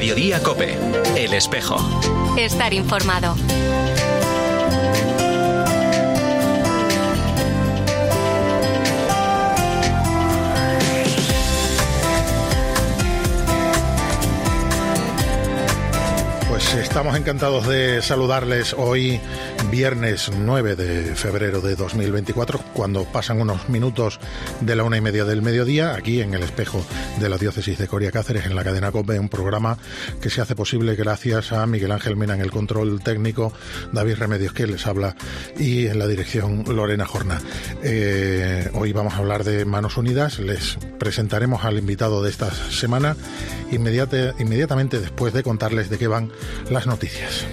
Mediodía COPE, El Espejo. Estar informado. Pues estamos encantados de saludarles hoy, viernes 9 de febrero de 2024, cuando pasan unos minutos de la 1:30 del mediodía, aquí en El Espejo de la Diócesis de Coria Cáceres, en la cadena COPE, un programa que se hace posible gracias a Miguel Ángel Mena en el control técnico, David Remedios que les habla y en la dirección Lorena Jorna. Hoy vamos a hablar de Manos Unidas. Les presentaremos al invitado de esta semana inmediatamente después de contarles de qué van las noticias.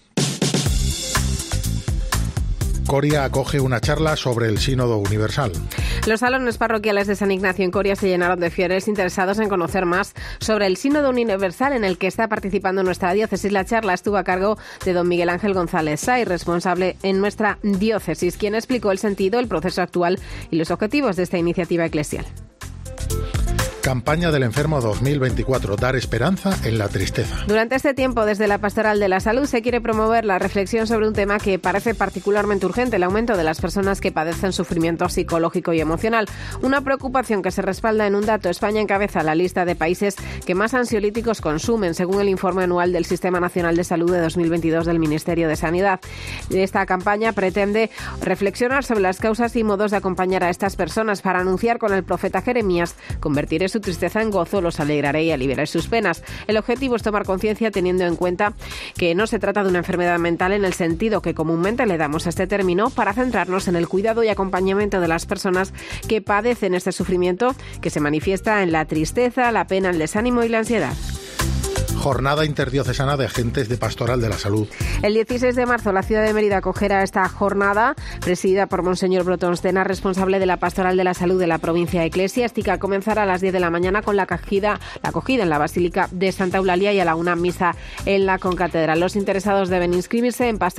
Coria acoge una charla sobre el Sínodo Universal. Los salones parroquiales de San Ignacio en Coria se llenaron de fieles interesados en conocer más sobre el Sínodo Universal en el que está participando nuestra diócesis. La charla estuvo a cargo de don Miguel Ángel González Say, responsable en nuestra diócesis, quien explicó el sentido, el proceso actual y los objetivos de esta iniciativa eclesial. Campaña del Enfermo 2024, dar esperanza en la tristeza. Durante este tiempo, desde la Pastoral de la Salud, se quiere promover la reflexión sobre un tema que parece particularmente urgente, el aumento de las personas que padecen sufrimiento psicológico y emocional. Una preocupación que se respalda en un dato. España encabeza la lista de países que más ansiolíticos consumen, según el informe anual del Sistema Nacional de Salud de 2022 del Ministerio de Sanidad. Esta campaña pretende reflexionar sobre las causas y modos de acompañar a estas personas para anunciar con el profeta Jeremías: convertiré su tristeza en gozo, los alegraré y aliviaré sus penas. El objetivo es tomar conciencia teniendo en cuenta que no se trata de una enfermedad mental en el sentido que comúnmente le damos a este término, para centrarnos en el cuidado y acompañamiento de las personas que padecen este sufrimiento, que se manifiesta en la tristeza, la pena, el desánimo y la ansiedad. Jornada interdiocesana de agentes de Pastoral de la Salud. El 16 de marzo la ciudad de Mérida acogerá esta jornada, presidida por Monseñor Brotonsdena, responsable de la Pastoral de la Salud de la provincia eclesiástica. Comenzará a las 10 de la mañana con la acogida en la Basílica de Santa Eulalia y a la 1 misa en la concatedral. Los interesados deben inscribirse en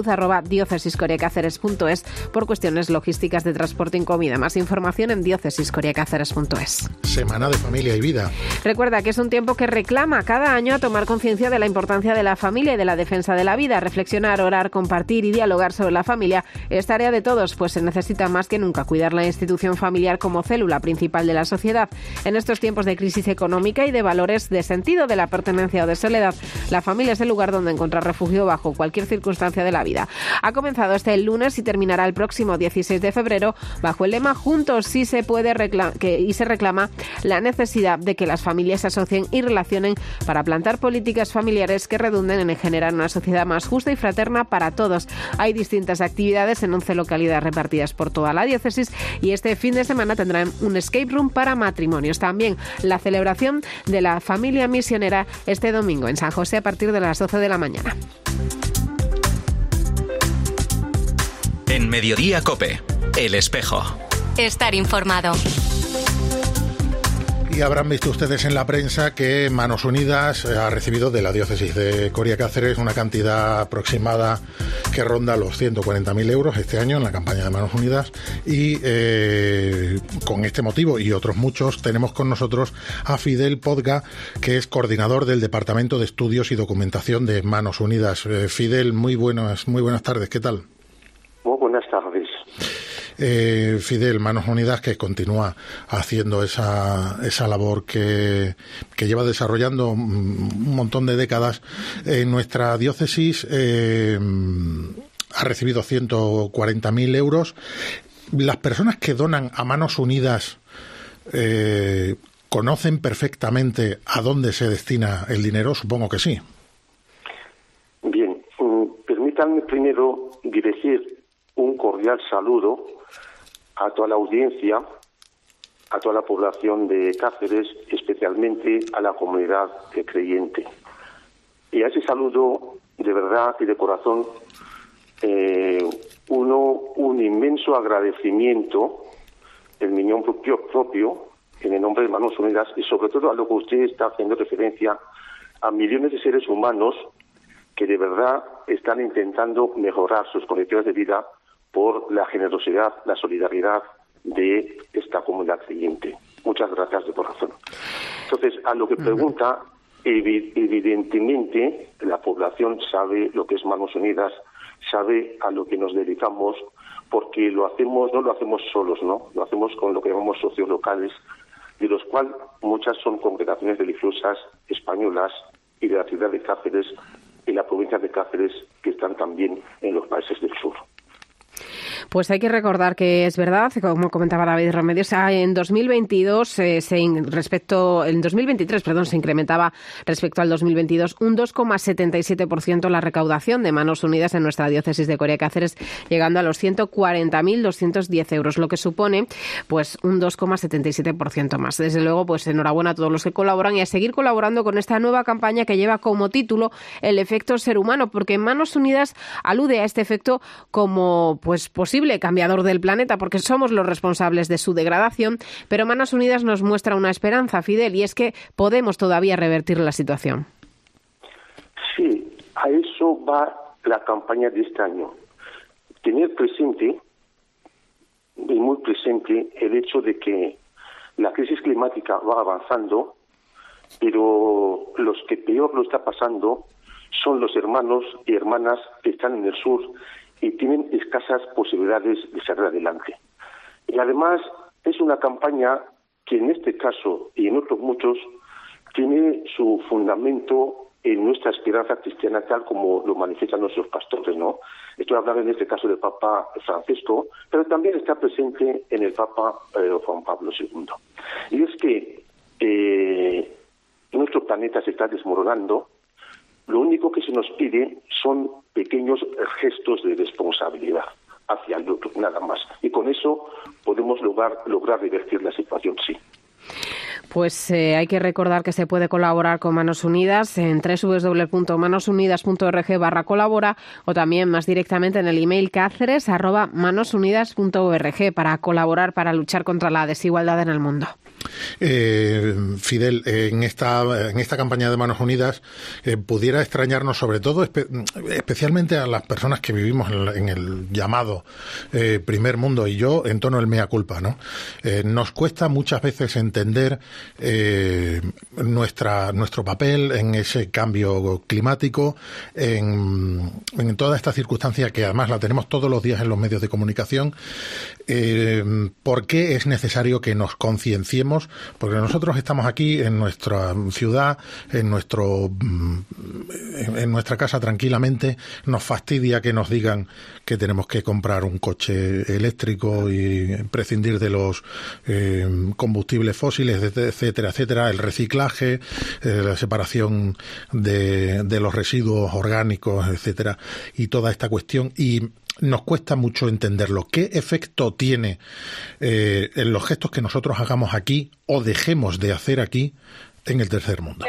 pastoralsalud@diocesiscoriacáceres.es por cuestiones logísticas de transporte y comida. Más información en diocesiscoriacáceres.es. Semana de Familia y Vida. Recuerda que es un tiempo que reclama cada año a tomar conciencia de la importancia de la familia y de la defensa de la vida. Reflexionar, orar, compartir y dialogar sobre la familia es tarea de todos, pues se necesita más que nunca cuidar la institución familiar como célula principal de la sociedad. En estos tiempos de crisis económica y de valores de sentido de la pertenencia o de soledad, la familia es el lugar donde encontrar refugio bajo cualquier circunstancia de la vida. Ha comenzado este lunes y terminará el próximo 16 de febrero bajo el lema Juntos sí se puede, y se reclama la necesidad de que las familias se asocien y relacionen para plantar políticas familiares que redunden en generar una sociedad más justa y fraterna para todos. Hay distintas actividades en 11 localidades repartidas por toda la diócesis y este fin de semana tendrán un escape room para matrimonios. También la celebración de la familia misionera este domingo en San José a partir de las 12 de la mañana. En Mediodía COPE, El Espejo. Estar informado. Y habrán visto ustedes en la prensa que Manos Unidas ha recibido de la diócesis de Coria Cáceres una cantidad aproximada que ronda los 140.000 euros este año en la campaña de Manos Unidas y con este motivo y otros muchos tenemos con nosotros a Fidel Podga, que es coordinador del Departamento de Estudios y Documentación de Manos Unidas. Fidel, muy buenas tardes, ¿qué tal? Muy buenas tardes. Fidel, Manos Unidas, que continúa haciendo esa labor que lleva desarrollando un montón de décadas en nuestra diócesis, ha recibido 140.000 euros. Las personas que donan a Manos Unidas conocen perfectamente a dónde se destina el dinero, supongo que sí. Bien, permítanme primero dirigir un cordial saludo a toda la audiencia, a toda la población de Cáceres, especialmente a la comunidad creyente. Y a ese saludo, de verdad y de corazón, un inmenso agradecimiento en mi nombre propio, en el nombre de Manos Unidas, y sobre todo a lo que usted está haciendo referencia a millones de seres humanos que de verdad están intentando mejorar sus condiciones de vida por la generosidad, la solidaridad de esta comunidad creyente. Muchas gracias de corazón. Entonces, a lo que pregunta, Evidentemente, la población sabe lo que es Manos Unidas, sabe a lo que nos dedicamos, porque no lo hacemos solos, ¿no? Lo hacemos con lo que llamamos socios locales, de los cuales muchas son congregaciones religiosas españolas y de la ciudad de Cáceres, en la provincia de Cáceres, que están también en los países del sur. Pues hay que recordar que es verdad, como comentaba David Remedios, en 2022 en 2023, se incrementaba respecto al 2022 un 2,77% la recaudación de Manos Unidas en nuestra diócesis de Coria Cáceres, llegando a los 140.210 euros, lo que supone pues un 2,77% más. Desde luego, pues enhorabuena a todos los que colaboran y a seguir colaborando con esta nueva campaña que lleva como título El efecto ser humano, porque Manos Unidas alude a este efecto como pues posible cambiador del planeta, porque somos los responsables de su degradación, pero Manos Unidas nos muestra una esperanza, Fidel, y es que podemos todavía revertir la situación. Sí, a eso va la campaña de este año. Tener presente, y muy presente, el hecho de que la crisis climática va avanzando, pero los que peor lo está pasando son los hermanos y hermanas que están en el sur y tienen escasas posibilidades de salir adelante. Y además es una campaña que en este caso y en otros muchos tiene su fundamento en nuestra esperanza cristiana, tal como lo manifiestan nuestros pastores, ¿no? Estoy hablando en este caso del Papa Francisco, pero también está presente en el Papa Juan Pablo II. Y es que nuestro planeta se está desmoronando. Lo único que se nos pide son pequeños gestos de responsabilidad hacia el otro, nada más. Y con eso podemos lograr revertir la situación, sí. Pues hay que recordar que se puede colaborar con Manos Unidas en www.manosunidas.org/colabora o también más directamente en el email cáceres@manosunidas.org para colaborar para luchar contra la desigualdad en el mundo. Fidel, en esta campaña de Manos Unidas pudiera extrañarnos sobre todo, especialmente a las personas que vivimos en el llamado primer mundo, y yo en tono del mea culpa, ¿no? Nos cuesta muchas veces entender nuestro papel en ese cambio climático, en toda esta circunstancia que además la tenemos todos los días en los medios de comunicación. ¿Por qué es necesario que nos concienciemos? Porque nosotros estamos aquí en nuestra ciudad, en nuestra casa tranquilamente. Nos fastidia que nos digan que tenemos que comprar un coche eléctrico y prescindir de los combustibles fósiles, etcétera, etcétera, el reciclaje, la separación de los residuos orgánicos, etcétera, y toda esta cuestión. Y nos cuesta mucho entenderlo. ¿Qué efecto tiene en los gestos que nosotros hagamos aquí o dejemos de hacer aquí en el tercer mundo?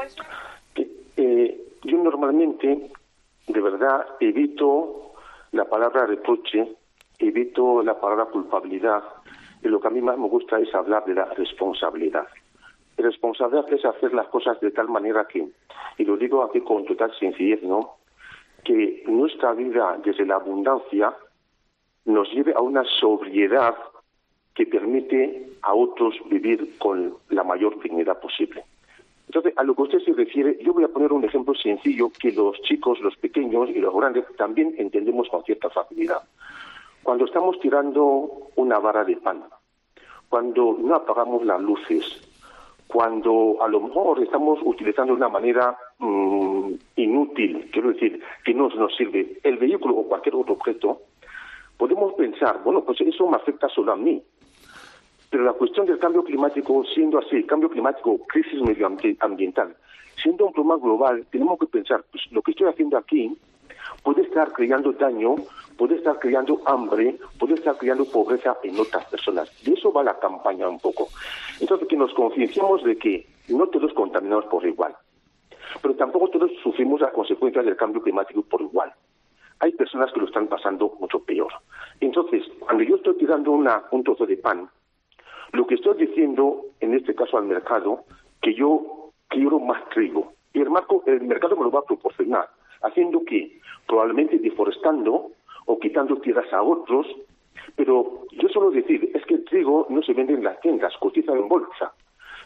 Yo normalmente, de verdad, evito la palabra reproche, evito la palabra culpabilidad, y lo que a mí más me gusta es hablar de la responsabilidad. La responsabilidad es hacer las cosas de tal manera que, y lo digo aquí con total sencillez, ¿no?, que nuestra vida desde la abundancia nos lleve a una sobriedad que permite a otros vivir con la mayor dignidad posible. Entonces, a lo que usted se refiere, yo voy a poner un ejemplo sencillo que los chicos, los pequeños y los grandes también entendemos con cierta facilidad. Cuando estamos tirando una vara de pan, cuando no apagamos las luces, cuando a lo mejor estamos utilizando de una manera inútil, quiero decir, que no nos sirve el vehículo o cualquier otro objeto, podemos pensar, bueno, pues eso me afecta solo a mí. Pero la cuestión del cambio climático, siendo así, cambio climático, crisis medioambiental, siendo un problema global, tenemos que pensar, pues lo que estoy haciendo aquí puede estar creando daño, puede estar creando hambre, puede estar creando pobreza en otras personas. De eso va la campaña un poco. Entonces, que nos concienciemos de que no todos contaminamos por igual, pero tampoco todos sufrimos las consecuencias del cambio climático por igual. Hay personas que lo están pasando mucho peor. Entonces, cuando yo estoy tirando un trozo de pan, lo que estoy diciendo, en este caso al mercado, que yo quiero más trigo. Y el mercado me lo va a proporcionar, haciendo que, probablemente deforestando o quitando tierras a otros, pero yo suelo decir, es que el trigo no se vende en las tiendas, cotiza en bolsa.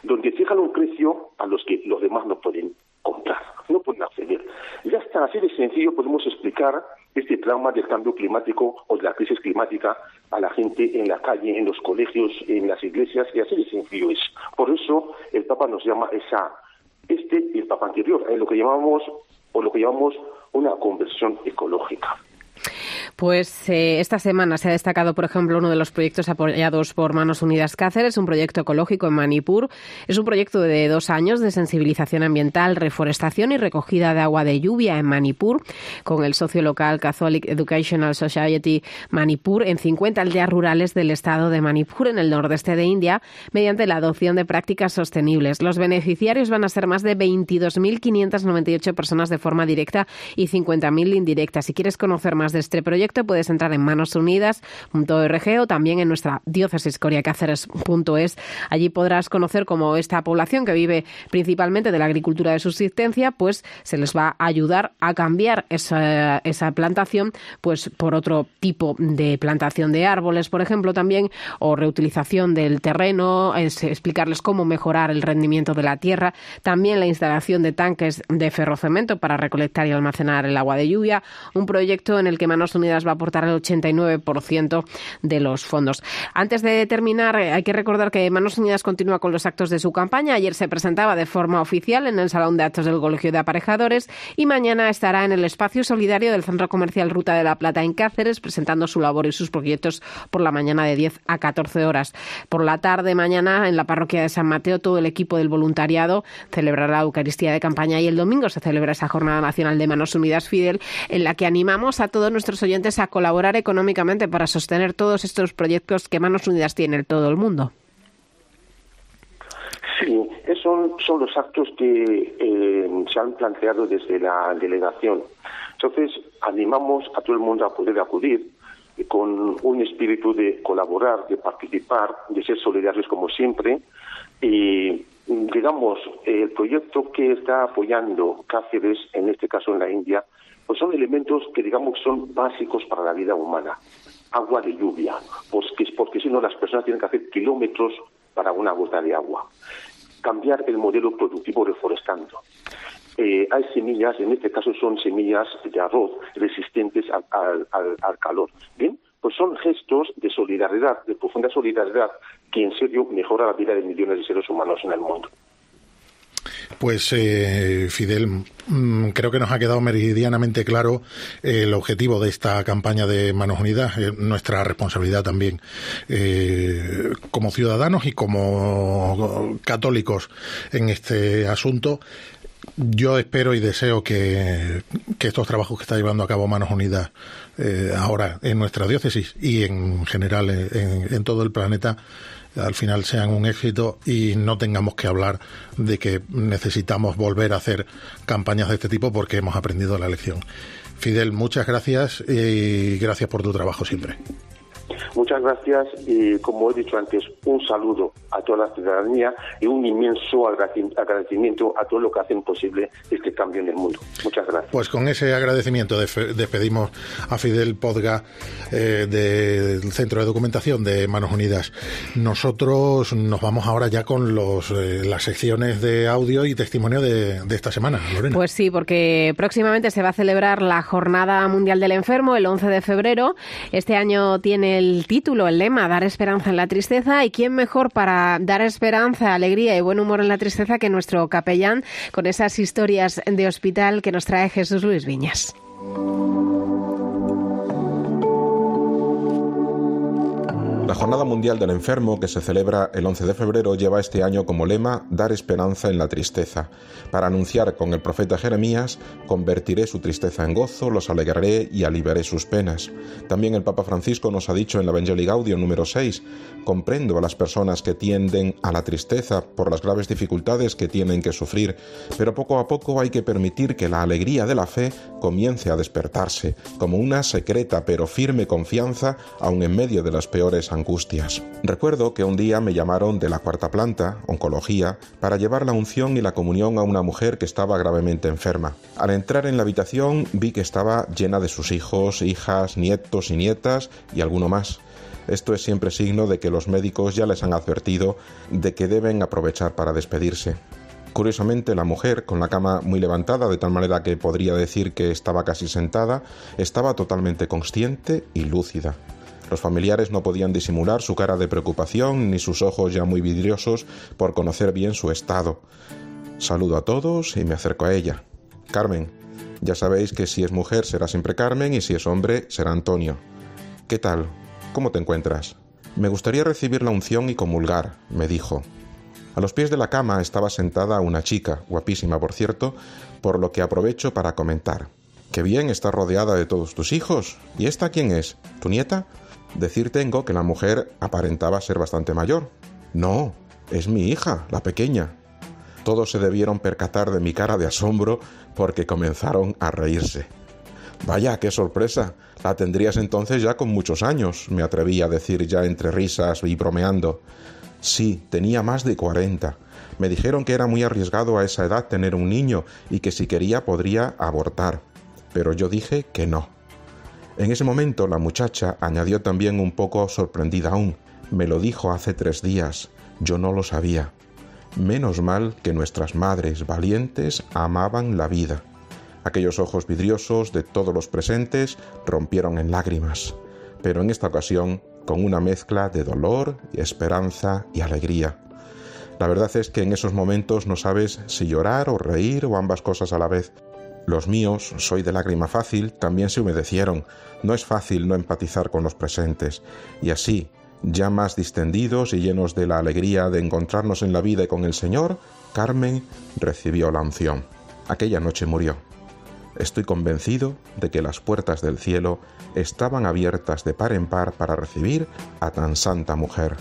donde fijan un precio a los que los demás no pueden comprar, no pueden acceder. Ya está, así de sencillo podemos explicar este trauma del cambio climático o de la crisis climática a la gente en la calle, en los colegios, en las iglesias, y así de sencillo es. Por eso el Papa nos llama y el Papa anterior, lo que llamamos una conversión ecológica. Pues esta semana se ha destacado, por ejemplo, uno de los proyectos apoyados por Manos Unidas Cáceres, un proyecto ecológico en Manipur. Es un proyecto de 2 años de sensibilización ambiental, reforestación y recogida de agua de lluvia en Manipur, con el socio local Catholic Educational Society Manipur en 50 aldeas rurales del estado de Manipur, en el nordeste de India, mediante la adopción de prácticas sostenibles. Los beneficiarios van a ser más de 22.598 personas de forma directa y 50.000 indirectas. Si quieres conocer más de este proyecto, puedes entrar en manosunidas.org o también en nuestra diócesis coriacáceres.es. Allí podrás conocer cómo esta población, que vive principalmente de la agricultura de subsistencia, pues se les va a ayudar a cambiar esa plantación pues por otro tipo de plantación de árboles, por ejemplo, también, o reutilización del terreno, explicarles cómo mejorar el rendimiento de la tierra, también la instalación de tanques de ferrocemento para recolectar y almacenar el agua de lluvia, un proyecto en el que Manos Unidas va a aportar el 89% de los fondos. Antes de terminar, hay que recordar que Manos Unidas continúa con los actos de su campaña. Ayer se presentaba de forma oficial en el Salón de Actos del Colegio de Aparejadores y mañana estará en el espacio solidario del Centro Comercial Ruta de la Plata en Cáceres, presentando su labor y sus proyectos por la mañana de 10 a 14 horas. Por la tarde, mañana, en la parroquia de San Mateo, todo el equipo del voluntariado celebrará la Eucaristía de campaña y el domingo se celebra esa Jornada Nacional de Manos Unidas Fidel, en la que animamos a todos nuestros oyentes a colaborar económicamente para sostener todos estos proyectos que Manos Unidas tiene en todo el mundo. Sí, son los actos que se han planteado desde la delegación. Entonces, animamos a todo el mundo a poder acudir con un espíritu de colaborar, de participar, de ser solidarios como siempre. Y, digamos, el proyecto que está apoyando Cáceres, en este caso en la India, pues son elementos que, digamos, son básicos para la vida humana. Agua de lluvia, porque si no las personas tienen que hacer kilómetros para una gota de agua. Cambiar el modelo productivo reforestando. Hay semillas, en este caso son semillas de arroz resistentes al calor. Bien, pues son gestos de solidaridad, de profunda solidaridad, que en serio mejora la vida de millones de seres humanos en el mundo. Pues Fidel, creo que nos ha quedado meridianamente claro el objetivo de esta campaña de Manos Unidas, nuestra responsabilidad también como ciudadanos y como católicos en este asunto. Yo espero y deseo que estos trabajos que está llevando a cabo Manos Unidas ahora en nuestra diócesis y en general en todo el planeta al final sean un éxito y no tengamos que hablar de que necesitamos volver a hacer campañas de este tipo porque hemos aprendido la lección. Fidel, muchas gracias y gracias por tu trabajo siempre. Muchas gracias y, como he dicho antes, un saludo a toda la ciudadanía y un inmenso agradecimiento a todo lo que hacen posible este cambio en el mundo. Muchas gracias. Pues con ese agradecimiento despedimos a Fidel Podga del Centro de Documentación de Manos Unidas. Nosotros nos vamos ahora ya con las secciones de audio y testimonio de esta semana, Lorena. Pues sí, porque próximamente se va a celebrar la Jornada Mundial del Enfermo, el 11 de febrero. Este año tiene el título, el lema, dar esperanza en la tristeza, y quién mejor para dar esperanza, alegría y buen humor en la tristeza que nuestro capellán, con esas historias de hospital que nos trae Jesús Luis Viñas. La Jornada Mundial del Enfermo, que se celebra el 11 de febrero, lleva este año como lema «Dar esperanza en la tristeza», para anunciar con el profeta Jeremías «Convertiré su tristeza en gozo, los alegraré y aliviaré sus penas». También el Papa Francisco nos ha dicho en la Evangelii Gaudium número 6 «Comprendo a las personas que tienden a la tristeza por las graves dificultades que tienen que sufrir, pero poco a poco hay que permitir que la alegría de la fe comience a despertarse, como una secreta pero firme confianza aun en medio de las peores angustias». Recuerdo que un día me llamaron de la cuarta planta, oncología, para llevar la unción y la comunión a una mujer que estaba gravemente enferma. Al entrar en la habitación vi que estaba llena de sus hijos, hijas, nietos y nietas y alguno más. Esto es siempre signo de que los médicos ya les han advertido de que deben aprovechar para despedirse. Curiosamente, la mujer, con la cama muy levantada, de tal manera que podría decir que estaba casi sentada, estaba totalmente consciente y lúcida. Los familiares no podían disimular su cara de preocupación ni sus ojos ya muy vidriosos por conocer bien su estado. Saludo a todos y me acerco a ella. Carmen, ya sabéis que si es mujer será siempre Carmen y si es hombre será Antonio. ¿Qué tal? ¿Cómo te encuentras? Me gustaría recibir la unción y comulgar, me dijo. A los pies de la cama estaba sentada una chica, guapísima por cierto, por lo que aprovecho para comentar. ¡Qué bien, estás rodeada de todos tus hijos! ¿Y esta quién es? ¿Tu nieta? Decir tengo que la mujer aparentaba ser bastante mayor. No, es mi hija, la pequeña. Todos se debieron percatar de mi cara de asombro porque comenzaron a reírse. Vaya, qué sorpresa, la tendrías entonces ya con muchos años, me atreví a decir ya entre risas y bromeando. Sí, tenía más de 40. Me dijeron que era muy arriesgado a esa edad tener un niño y que si quería podría abortar. Pero yo dije que no. En ese momento la muchacha añadió también un poco sorprendida aún. Me lo dijo hace 3 días. Yo no lo sabía. Menos mal que nuestras madres valientes amaban la vida. Aquellos ojos vidriosos de todos los presentes rompieron en lágrimas. Pero en esta ocasión con una mezcla de dolor, esperanza y alegría. La verdad es que en esos momentos no sabes si llorar o reír o ambas cosas a la vez. Los míos, soy de lágrima fácil, también se humedecieron. No es fácil no empatizar con los presentes. Y así, ya más distendidos y llenos de la alegría de encontrarnos en la vida y con el Señor, Carmen recibió la unción. Aquella noche murió. Estoy convencido de que las puertas del cielo estaban abiertas de par en par para recibir a tan santa mujer.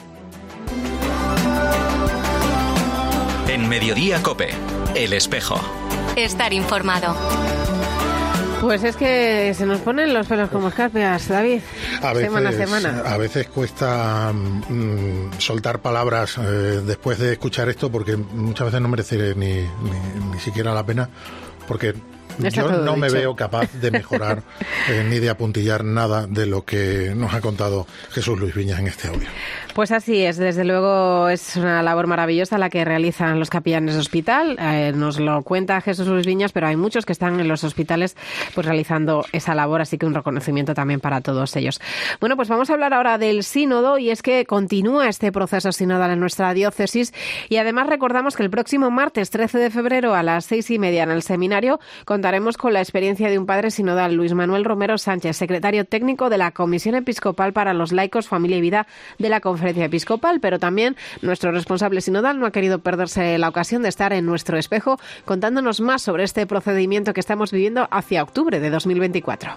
En Mediodía COPE, El Espejo. Estar informado. Pues es que se nos ponen los pelos como escarpias, David, semana a semana. A veces cuesta soltar palabras después de escuchar esto, porque muchas veces no merece ni siquiera la pena, porque yo no me veo capaz de mejorar ni de apuntillar nada de lo que nos ha contado Jesús Luis Viñas en este audio. Pues así es, desde luego es una labor maravillosa la que realizan los capellanes de hospital. Nos lo cuenta Jesús Luis Viñas, pero hay muchos que están en los hospitales pues realizando esa labor, así que un reconocimiento también para todos ellos. Bueno, pues vamos a hablar ahora del sínodo, y es que continúa este proceso sinodal en nuestra diócesis, y además recordamos que el próximo martes 13 de febrero a las 6:30 en el seminario contaremos con la experiencia de un padre sinodal, Luis Manuel Romero Sánchez, secretario técnico de la Comisión Episcopal para los Laicos, Familia y Vida de la Conferencia Episcopal, pero también nuestro responsable sinodal no ha querido perderse la ocasión de estar en nuestro espejo contándonos más sobre este procedimiento que estamos viviendo hacia octubre de 2024.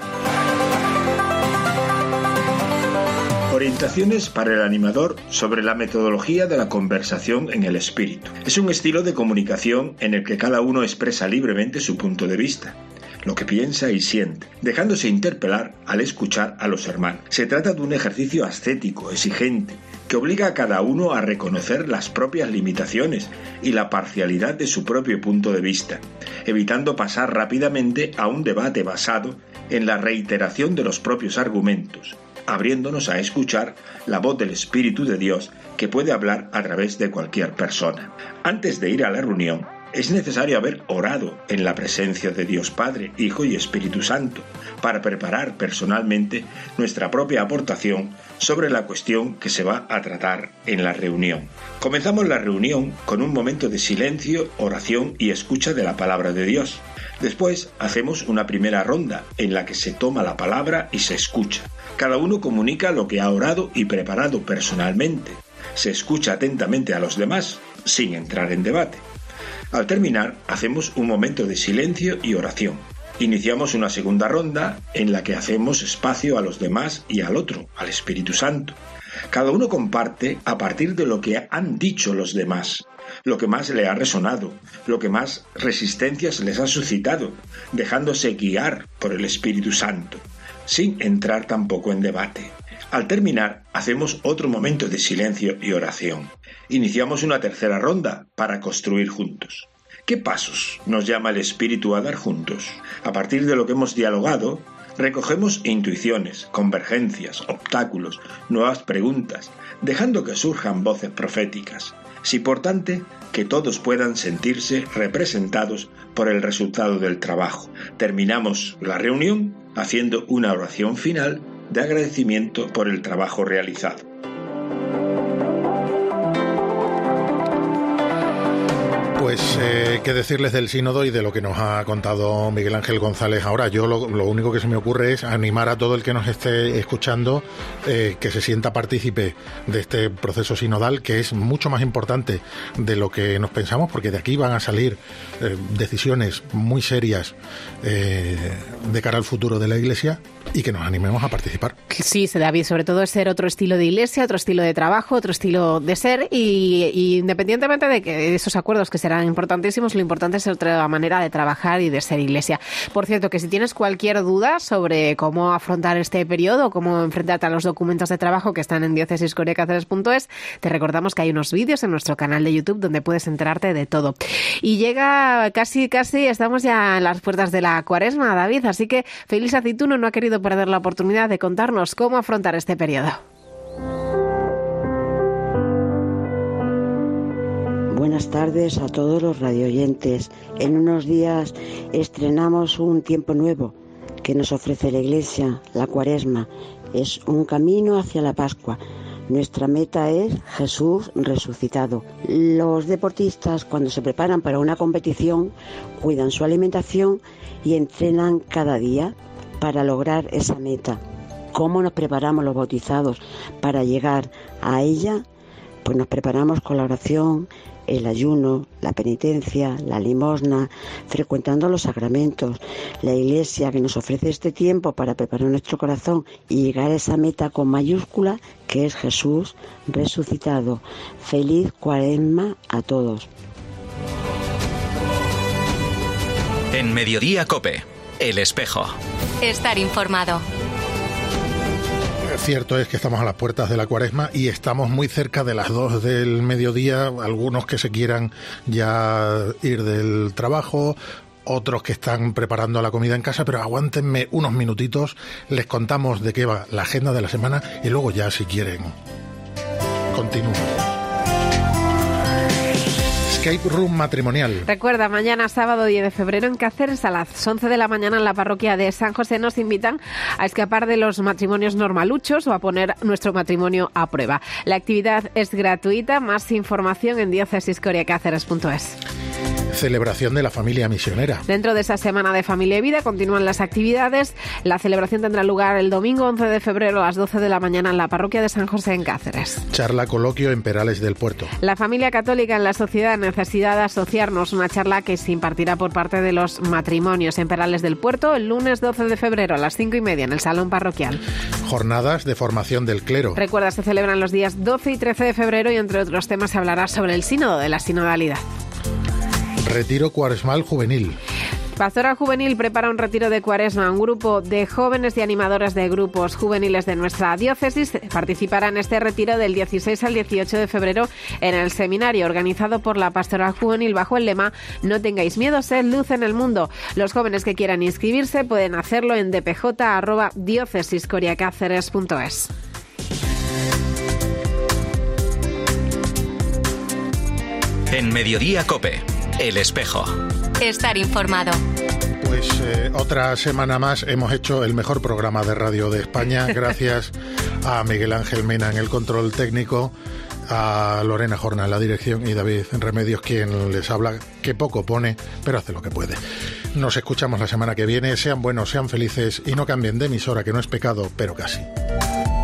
Orientaciones para el animador sobre la metodología de la conversación en el espíritu. Es un estilo de comunicación en el que cada uno expresa libremente su punto de vista, lo que piensa y siente, dejándose interpelar al escuchar a los hermanos. Se trata de un ejercicio ascético, exigente, que obliga a cada uno a reconocer las propias limitaciones y la parcialidad de su propio punto de vista, evitando pasar rápidamente a un debate basado en la reiteración de los propios argumentos, abriéndonos a escuchar la voz del Espíritu de Dios que puede hablar a través de cualquier persona. Antes de ir a la reunión, es necesario haber orado en la presencia de Dios Padre, Hijo y Espíritu Santo para preparar personalmente nuestra propia aportación sobre la cuestión que se va a tratar en la reunión. Comenzamos la reunión con un momento de silencio, oración y escucha de la palabra de Dios. Después hacemos una primera ronda en la que se toma la palabra y se escucha. Cada uno comunica lo que ha orado y preparado personalmente. Se escucha atentamente a los demás, sin entrar en debate. Al terminar, hacemos un momento de silencio y oración. Iniciamos una segunda ronda en la que hacemos espacio a los demás y al otro, al Espíritu Santo. Cada uno comparte a partir de lo que han dicho los demás, lo que más le ha resonado, lo que más resistencias les ha suscitado, dejándose guiar por el Espíritu Santo, sin entrar tampoco en debate. Al terminar, hacemos otro momento de silencio y oración. Iniciamos una tercera ronda para construir juntos. ¿Qué pasos nos llama el Espíritu a dar juntos? A partir de lo que hemos dialogado, Recogemos intuiciones, convergencias, obstáculos, nuevas preguntas, dejando que surjan voces proféticas. Es importante que todos puedan sentirse representados por el resultado del trabajo. Terminamos la reunión haciendo una oración final de agradecimiento por el trabajo realizado. Pues qué decirles del sínodo y de lo que nos ha contado Miguel Ángel González ahora. Yo lo único que se me ocurre es animar a todo el que nos esté escuchando que se sienta partícipe de este proceso sinodal, que es mucho más importante de lo que nos pensamos, porque de aquí van a salir decisiones muy serias de cara al futuro de la Iglesia, y que nos animemos a participar. Sí, David, sobre todo es ser otro estilo de iglesia, otro estilo de trabajo, otro estilo de ser, y independientemente de que esos acuerdos que serán importantísimos, lo importante es otra manera de trabajar y de ser iglesia. Por cierto, que si tienes cualquier duda sobre cómo afrontar este periodo, cómo enfrentarte a los documentos de trabajo que están en diocesiscoriacáceres.es, te recordamos que hay unos vídeos en nuestro canal de YouTube donde puedes enterarte de todo. Y llega casi, estamos ya en las puertas de la Cuaresma, David, así que Félix Aceituno no ha querido perder la oportunidad de contarnos cómo afrontar este periodo. Buenas tardes a todos los radioyentes. En unos días estrenamos un tiempo nuevo que nos ofrece la Iglesia, la Cuaresma. Es un camino hacia la Pascua. Nuestra meta es Jesús resucitado. Los deportistas, cuando se preparan para una competición, cuidan su alimentación y entrenan cada día para lograr esa meta. ¿Cómo nos preparamos los bautizados para llegar a ella? Pues nos preparamos con la oración, el ayuno, la penitencia, la limosna, frecuentando los sacramentos. La Iglesia que nos ofrece este tiempo para preparar nuestro corazón y llegar a esa meta con mayúscula, que es Jesús resucitado. Feliz Cuaresma a todos. En Mediodía COPE, El Espejo. Estar informado. Cierto es que estamos a las puertas de la Cuaresma y estamos muy cerca de las 2 del mediodía, algunos que se quieran ya ir del trabajo, otros que están preparando la comida en casa, pero aguántenme unos minutitos, les contamos de qué va la agenda de la semana y luego ya, si quieren, continúen. Escape Room matrimonial. Recuerda, mañana sábado 10 de febrero en Cáceres a las 11 de la mañana en la parroquia de San José nos invitan a escapar de los matrimonios normaluchos o a poner nuestro matrimonio a prueba. La actividad es gratuita, más información en diocesiscoriacáceres.es. Celebración de la familia misionera. Dentro de esa semana de Familia y Vida continúan las actividades. La celebración tendrá lugar el domingo 11 de febrero a las 12 de la mañana en la parroquia de San José en Cáceres. Charla coloquio en Perales del Puerto. La familia católica en la sociedad, necesidad de asociarnos, una charla que se impartirá por parte de los matrimonios en Perales del Puerto el lunes 12 de febrero a las 5:30 en el salón parroquial. Jornadas de formación del clero. Recuerda, se celebran los días 12 y 13 de febrero y entre otros temas se hablará sobre el sínodo de la sinodalidad. Retiro cuaresmal juvenil. Pastoral Juvenil prepara un retiro de Cuaresma. Un grupo de jóvenes y animadores de grupos juveniles de nuestra diócesis participará en este retiro del 16 al 18 de febrero en el seminario organizado por la Pastoral Juvenil bajo el lema "No tengáis miedo, sed luz en el mundo". Los jóvenes que quieran inscribirse pueden hacerlo en dpj@diocesiscoriacáceres.es. En Mediodía COPE, El Espejo. Estar informado. Pues otra semana más hemos hecho el mejor programa de radio de España, gracias a Miguel Ángel Mena en el control técnico, a Lorena Jorna en la dirección y David Remedios quien les habla, que poco pone, pero hace lo que puede. Nos escuchamos la semana que viene, sean buenos, sean felices y no cambien de emisora, que no es pecado, pero casi.